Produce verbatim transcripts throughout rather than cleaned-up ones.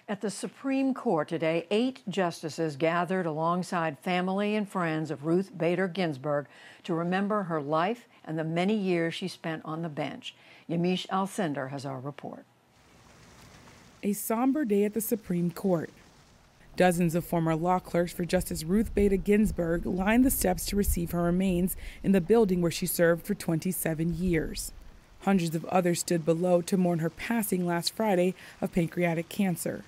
At the Supreme Court today, eight justices gathered alongside family and friends of Ruth Bader Ginsburg to remember her life and the many years she spent on the bench. Yamiche Alcindor has our report. A somber day at the Supreme Court. Dozens of former law clerks for Justice Ruth Bader Ginsburg lined the steps to receive her remains in the building where she served for twenty-seven years. Hundreds of others stood below to mourn her passing last Friday of pancreatic cancer.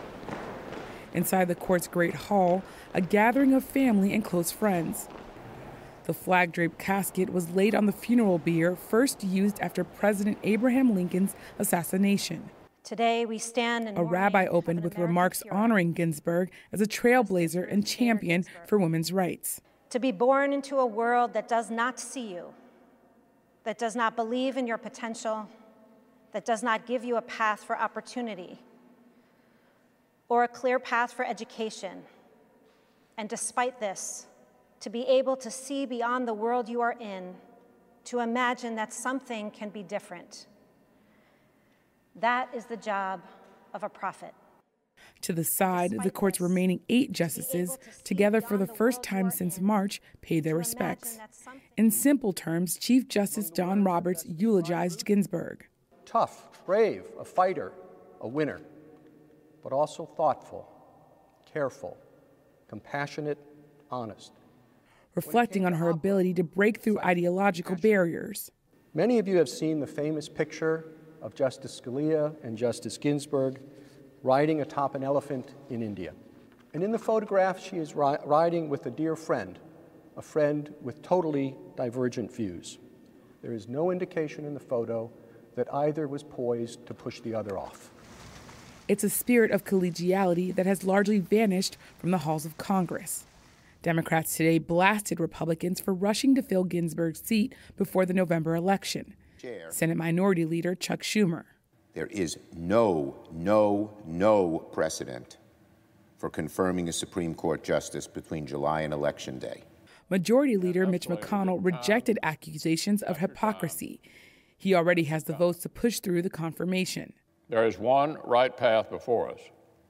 Inside the court's Great Hall, a gathering of family and close friends. The flag-draped casket was laid on the funeral bier first used after President Abraham Lincoln's assassination. Today we stand in a rabbi opened with remarks honoring Ginsburg as a trailblazer and champion for women's rights. To be born into a world that does not see you, that does not believe in your potential, that does not give you a path for opportunity or a clear path for education. And despite this, to be able to see beyond the world you are in, to imagine that something can be different. That is the job of a prophet. To the side, the court's remaining eight justices, together for the first time since March, paid their respects. In simple terms, Chief Justice John Roberts eulogized Ginsburg. Tough, brave, a fighter, a winner, but also thoughtful, careful, compassionate, honest. Reflecting on her ability to break through ideological barriers. Many of you have seen the famous picture of Justice Scalia and Justice Ginsburg riding atop an elephant in India. And in the photograph, she is ri- riding with a dear friend, a friend with totally divergent views. There is no indication in the photo that either was poised to push the other off. It's a spirit of collegiality that has largely vanished from the halls of Congress. Democrats today blasted Republicans for rushing to fill Ginsburg's seat before the November election. Chair. Senate Minority Leader Chuck Schumer. There is no, no, no precedent for confirming a Supreme Court justice between July and Election Day. Majority Leader Mitch McConnell rejected accusations of hypocrisy. He already has the votes to push through the confirmation. There is one right path before us.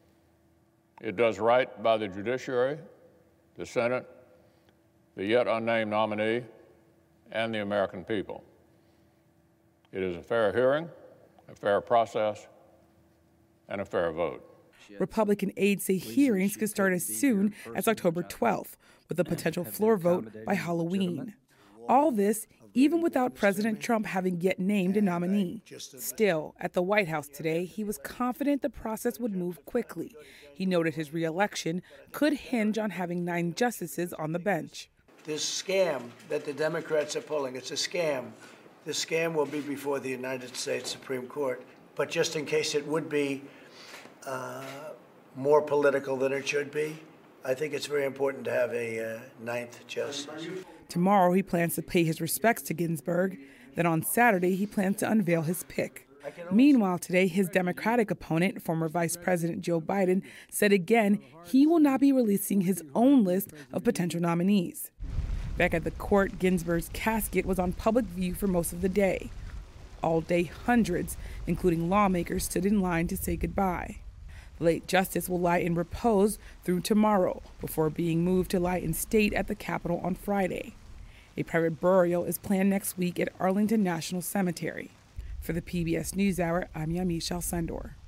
It does right by the judiciary, the Senate, the yet unnamed nominee, and the American people. It is a fair hearing, a fair process, and a fair vote. Republican aides say hearings could start as soon as October twelfth, with a potential floor vote by Halloween. All this even without President Trump having yet named a nominee. Still, at the White House today, he was confident the process would move quickly. He noted his re-election could hinge on having nine justices on the bench. This scam that the Democrats are pulling, it's a scam. The scam will be before the United States Supreme Court. But just in case it would be uh, more political than it should be, I think it's very important to have a uh, ninth justice. Tomorrow, he plans to pay his respects to Ginsburg. Then on Saturday, he plans to unveil his pick. Meanwhile, today, his Democratic opponent, former Vice President Joe Biden, said again he will not be releasing his own list of potential nominees. Back at the court, Ginsburg's casket was on public view for most of the day. All day, hundreds, including lawmakers, stood in line to say goodbye. The late justice will lie in repose through tomorrow before being moved to lie in state at the Capitol on Friday. A private burial is planned next week at Arlington National Cemetery. For the P B S NewsHour, I'm Yamiche Alcindor.